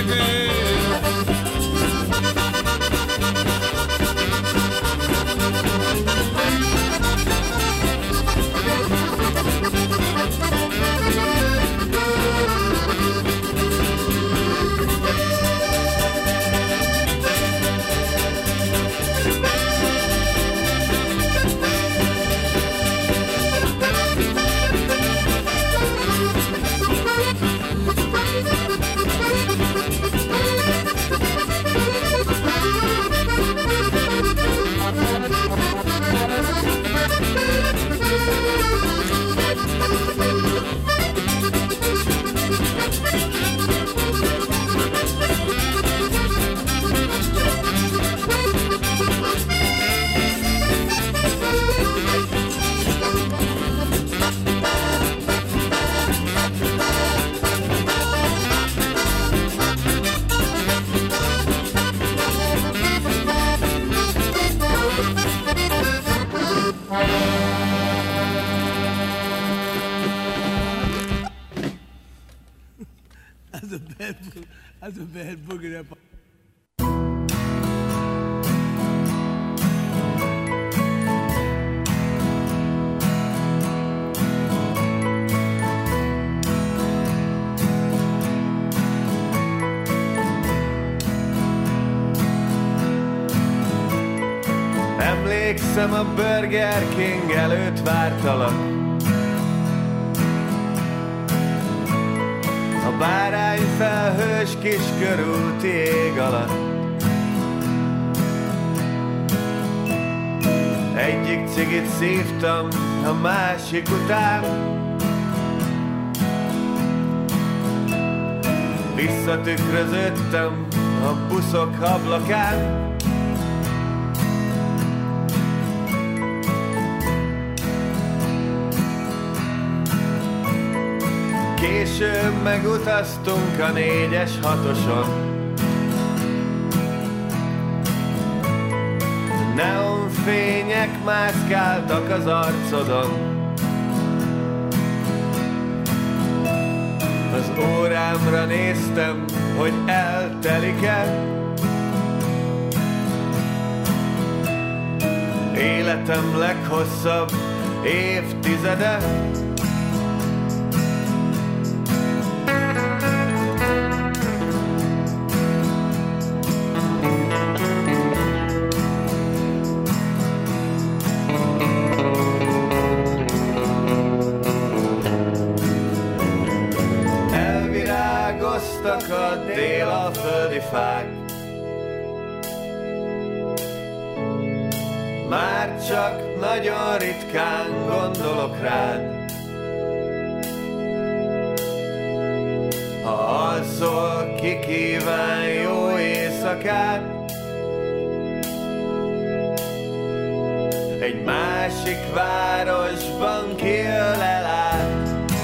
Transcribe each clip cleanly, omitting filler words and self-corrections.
That's a bad boogie that. Emlékszem, a Burger King előtt vártalak. A bárányfelhős kis körúti ég alatt. Egyik cigit szívtam, a másik után. Visszatükröződtem a buszok ablakán. Később megutaztunk a 4-es 6-oson. Neonfények mászkáltak az arcodon. Az órámra néztem, hogy eltelik-e. Életem leghosszabb évtizede. A délalföldi fák. Már csak nagyon ritkán gondolok rád. Ha alszol, ki kíván jó éjszakát. Egy másik városban kijön elát.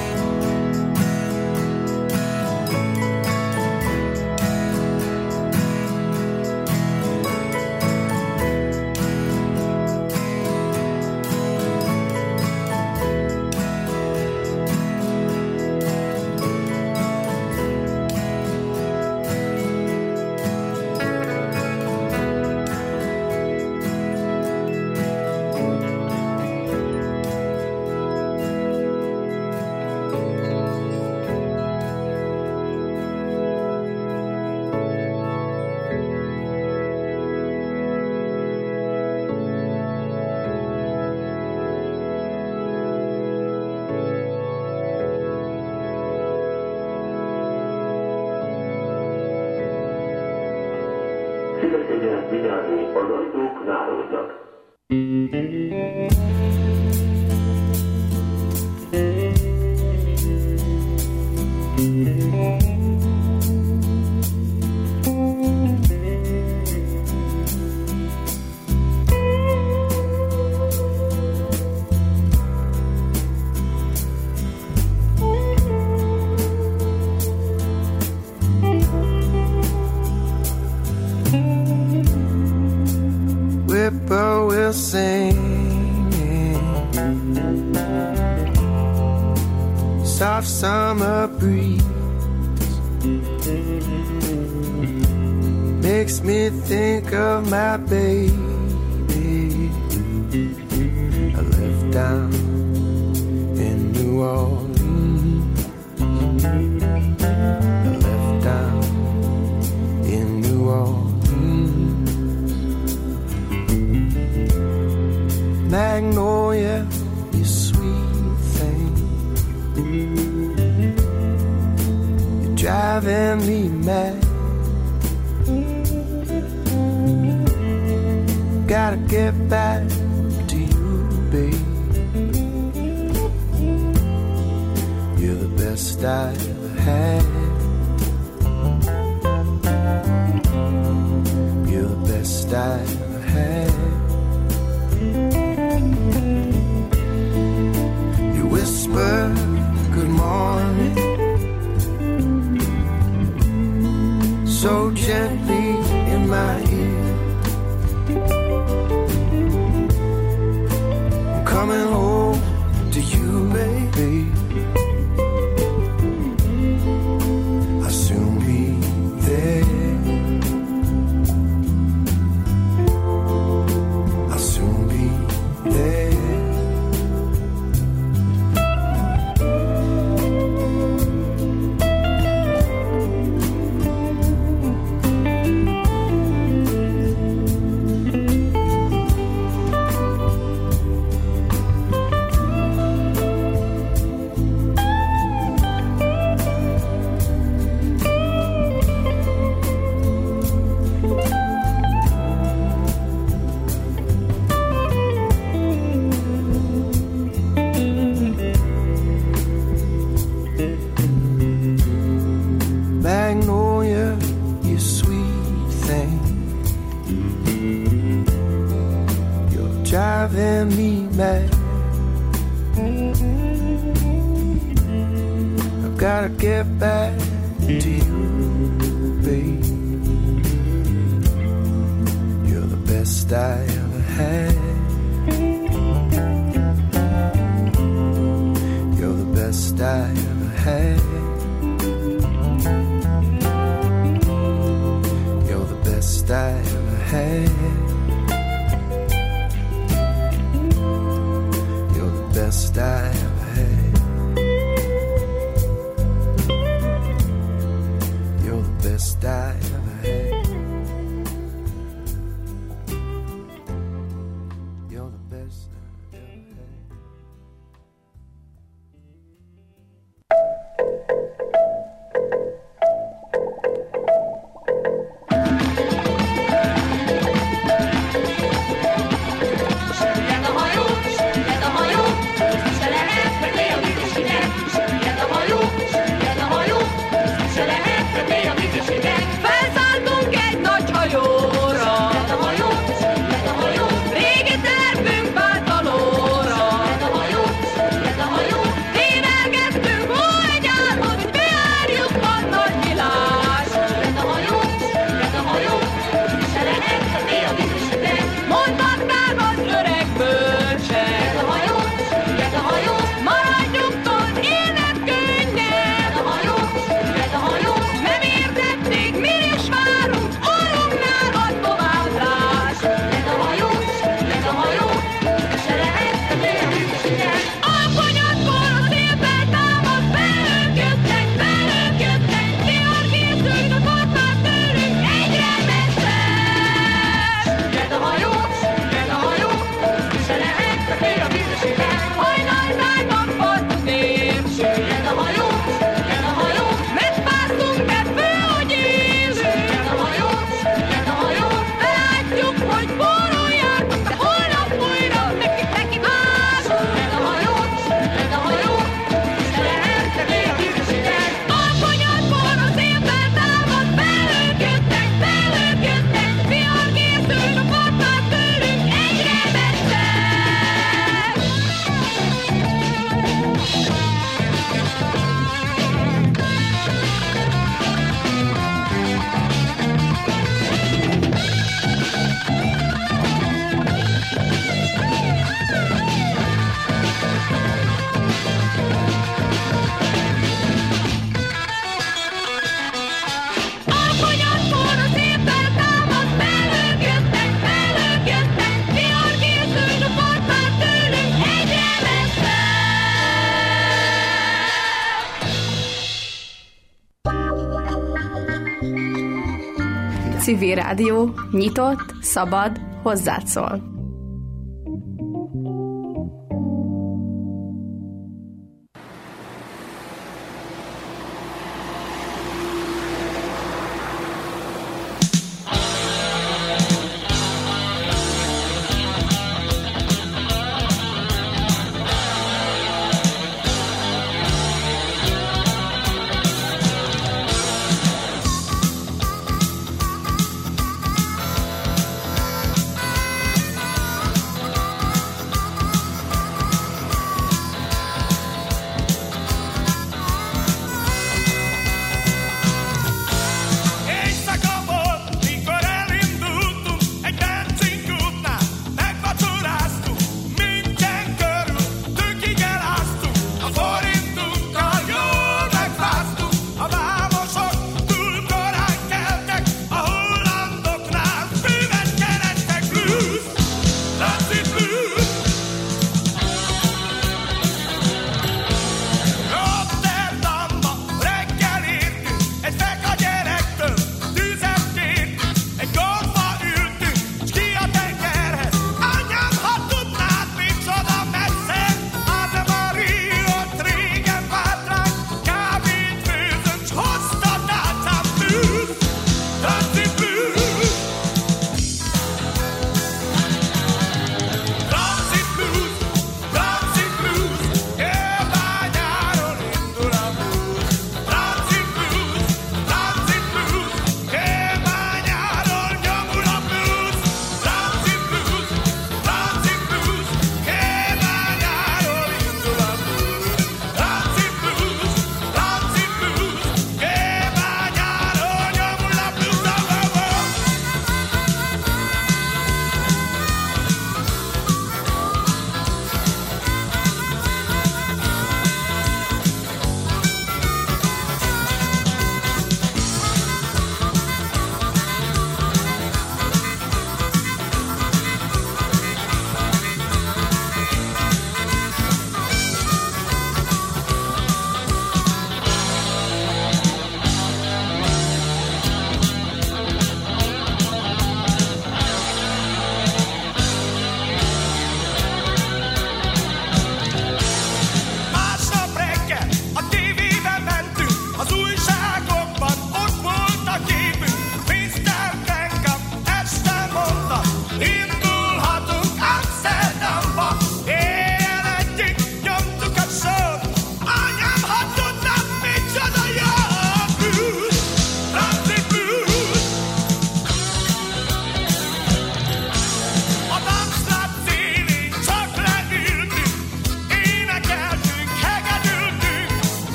Szívességgel vigyázni, az ajtók záródnak. Whippoorwill singing, soft summer breeze, makes me think of my baby. I left down in New Orleans. I left down in New Orleans. Magnolia, you sweet thing, you're driving me mad. Gotta get back to you, babe. You're the best I ever had. You're the best I ever had. You whisper good morning so gently in my ear. I'm coming home to you, baby. I'll soon be there. I'll soon be there. Magnolia, you sweet thing, you're driving me mad. I've gotta get back to you, babe. You're the best I ever had. You're the best I ever had. Best I ever had. You're the best I ever had. You're the best I ever had. You're the best I ever had. Civil Rádió, nyitott, szabad, hozzád szól.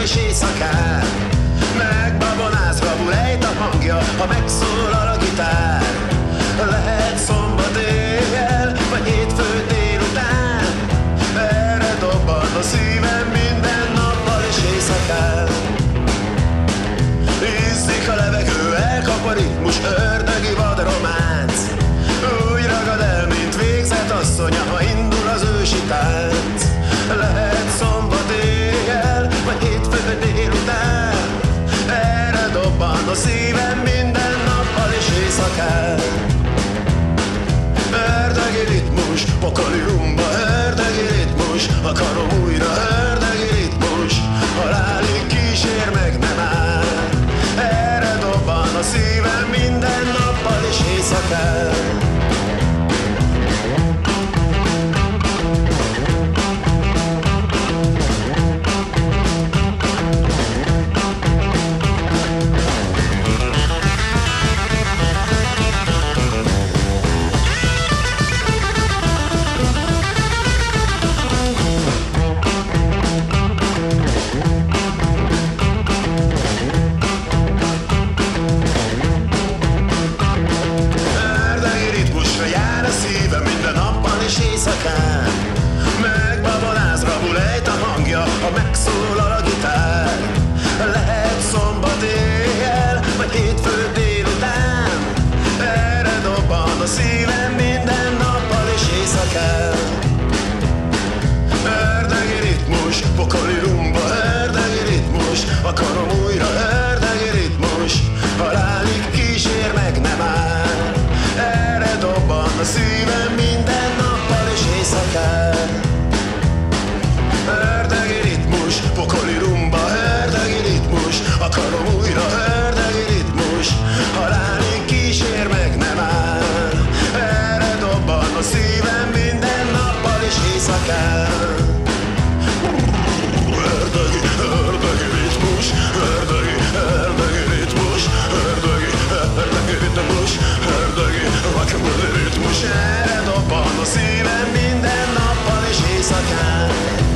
és éjszakán. Megbabonázva bulejt a hangja, ha megszólal a gitár. Lehet szombat éjjel, vagy hétfő délután. Erre dobban a szívem minden nappal és éjszakán. Ízzik a levegő, elkap a ritmus, ördögi vad románc. Úgy ragad el, mint végzett asszonya, ha indul az ősi tánc. Lehet szombat éjjel, vagy hétfő délután. Erre dobban a szívem minden nappal és éjszakán. Ördögi ritmus, pokoli rumba, ördögi ritmus. Akarom újra ördögi ritmus, halálig kísér meg nem áll. Erre dobban a szívem minden nappal és éjszakán. Megbabonázva bulejt a hangja, ha megszólal a gitár. Lehet szombat éjjel, vagy hétfő délután. Erre dobban a szívem minden nappal és éjszakán. Ördögi ritmus, pokoli rumba, ördögi ritmus. Akarom újra ördögi ritmus, halálig kísér meg nem áll. Erre dobban a szívem minden nappal és éjszakán. Ördögi ritmus, pokoli rumba, ördögi ritmus. Akarom újra ördögi ritmus, halálig kísér meg nem áll. Erre dobban a szívem minden nappal és éjszakán. Ördögi, ördögi ritmus, ördögi, ördögi ritmus, ördögi, ördögi ritmus, ördögi, rock'n'roll ritmus. Erre dobban a szívem minden nappal és éjszakán.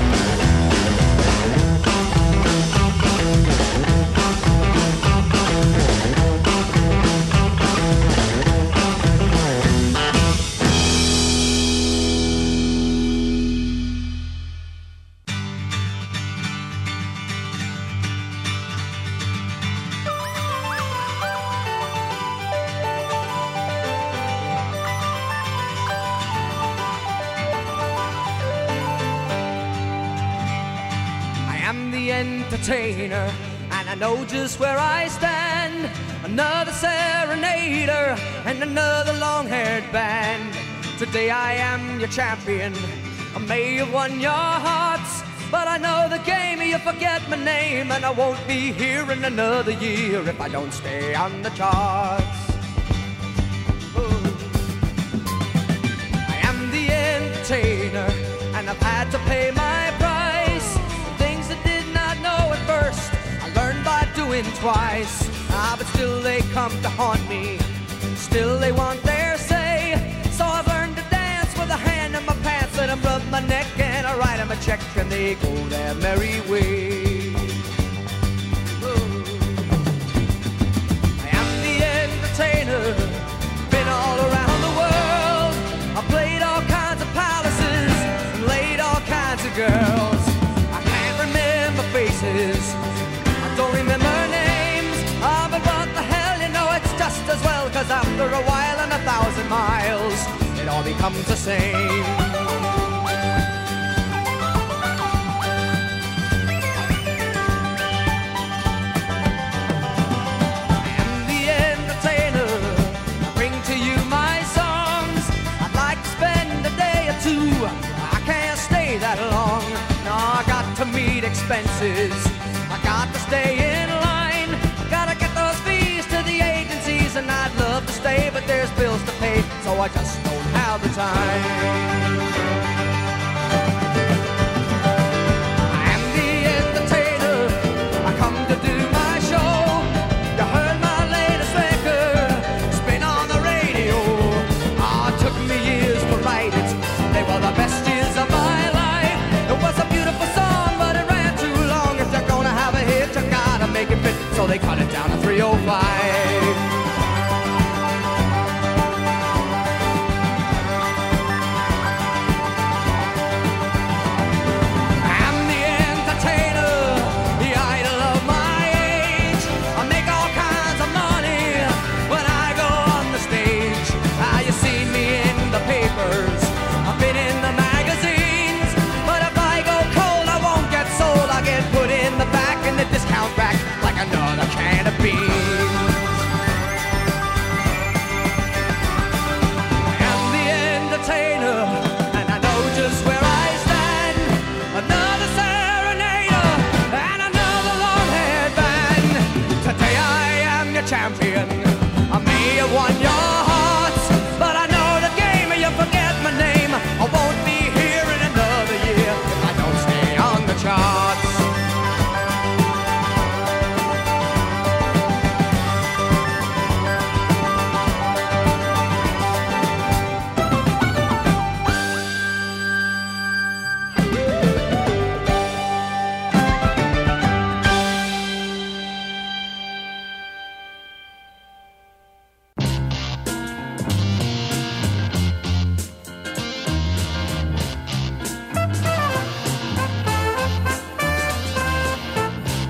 Entertainer, and I know just where I stand. Another serenader and another long-haired band. Today I am your champion. I may have won your hearts, but I know the game. You forget my name, and I won't be here in another year if I don't stay on the charts. Ooh. I am the entertainer, and I've had to pay my price. Things I did not know at first, I learned by doing twice. But still they come to haunt me, still they want their say. So I've learned to dance with a hand in my pants, let them rub my neck and I write them a check and they go their merry way. Ooh. I am the entertainer, been all around the world. I played all kinds of palaces and laid all kinds of girls. I can't remember faces, I don't remember names. But what the hell, you know it's just as well, 'cause after a while and 1,000 miles, it all becomes the same. I am the entertainer, I bring to you my songs. I'd like to spend a day or two, I can't stay that long. No, I got to meet expenses, I got to stay in line. Gotta get those fees to the agencies, and I'd love to stay, but there's bills to pay, so I just don't have the time. I am the entertainer, I come to do my show. You heard my latest record, it's been on the radio. It took me years to write it, they were the best years of my life. It was a beautiful song, but it ran too long. If you're gonna have a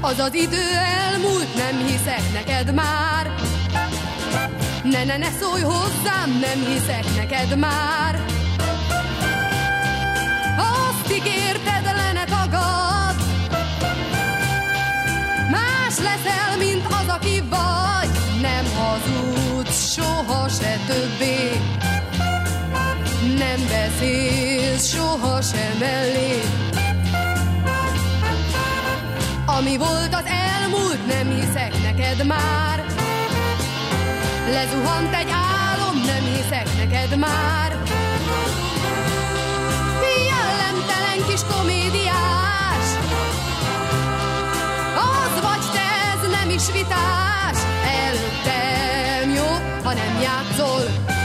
Az az idő elmúlt, nem hiszek neked már. Ne szólj hozzám, nem hiszek neked már. Azt ígérted, le ne tagad. Más leszel, mint az, aki vagy. Nem hazudsz soha se többé. Nem beszélsz soha se mellé. Ami volt az elmúlt, nem hiszek neked már. Lezuhant egy álom, nem hiszek neked már. Jellemtelen kis komédiás. Az vagy te, ez nem is vitás. Előttem jó, ha nem játszol.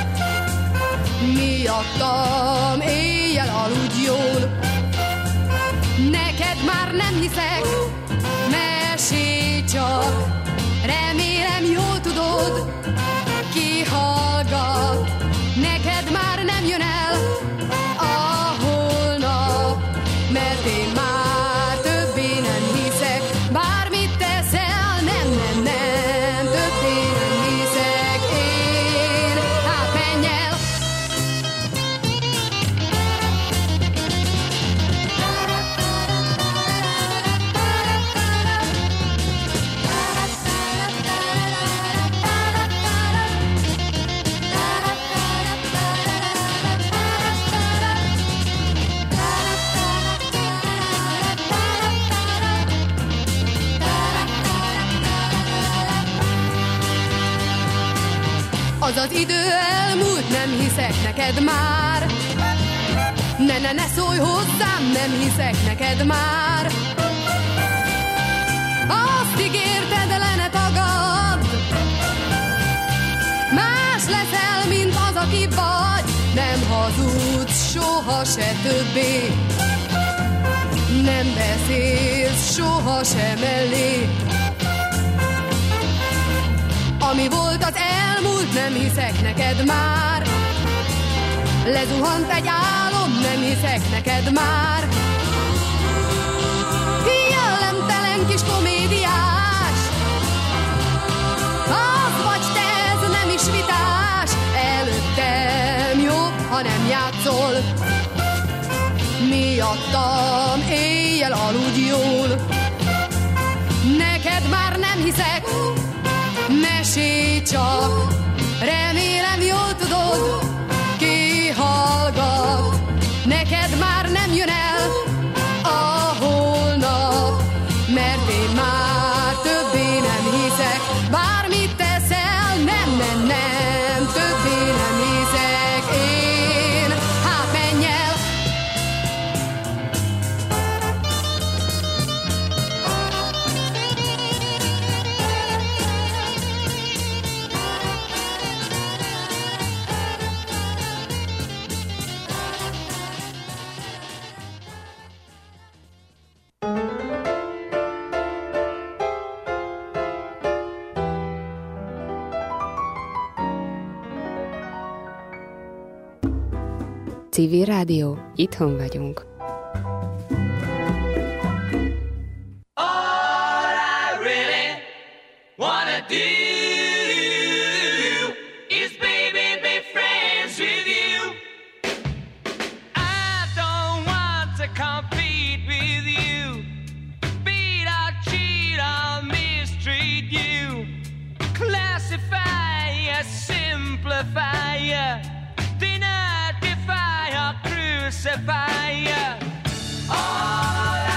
Miattam éjjel aludj jól. Neked már nem hiszek, mesélj csak. Remélem jól tudod, ki hallgat. Neked már nem jön el a holnap, mert én már többé nem hiszek. Bármit teszel, nem, többé nem hiszek én. Hát menj el! Az az idő elmúlt, nem hiszek neked már. Ne szólj hozzám, nem hiszek neked már. Azt ígérted, le ne tagad. Más leszel, mint az, aki vagy. Nem hazudsz soha se többé. Nem beszélsz soha se mellé. Ami volt az elmúlt, nem hiszek neked már. Lezuhant egy álom, nem hiszek neked már. Jellemtelen kis komédiás. Az vagy te, ez nem is vitás. Előttem jobb, ha nem játszol. Miattam éjjel aludj jól. Neked már nem hiszek, mesélj csak, remélem jól tudod, ki hallgat. Neked már nem jön el a holnap, mert én már többé nem hiszek. Bármit teszel, nem, többé nem hiszek én. Hát menj el! Civil Rádió, itthon vagyunk. All I really wanna do is baby be friends with you. I don't want to compete with you, beat or cheat or mistreat you, classify you, simplify you, crucify